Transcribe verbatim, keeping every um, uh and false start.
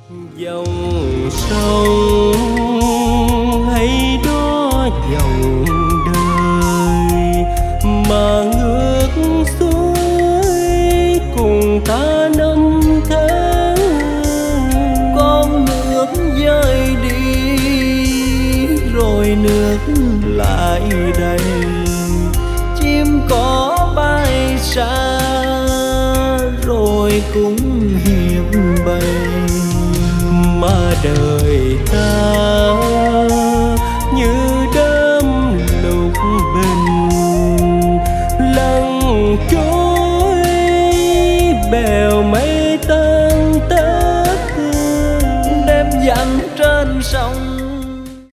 Dòng sông hay đó dòng đời mà ngược xuôi cùng ta năm tháng. Con nước rơi đi rồi nước lại đầy, chim cỏ bay xa rồi cũng hiệp bầy. Mà đời ta như đêm lục bình, lần trôi bèo mây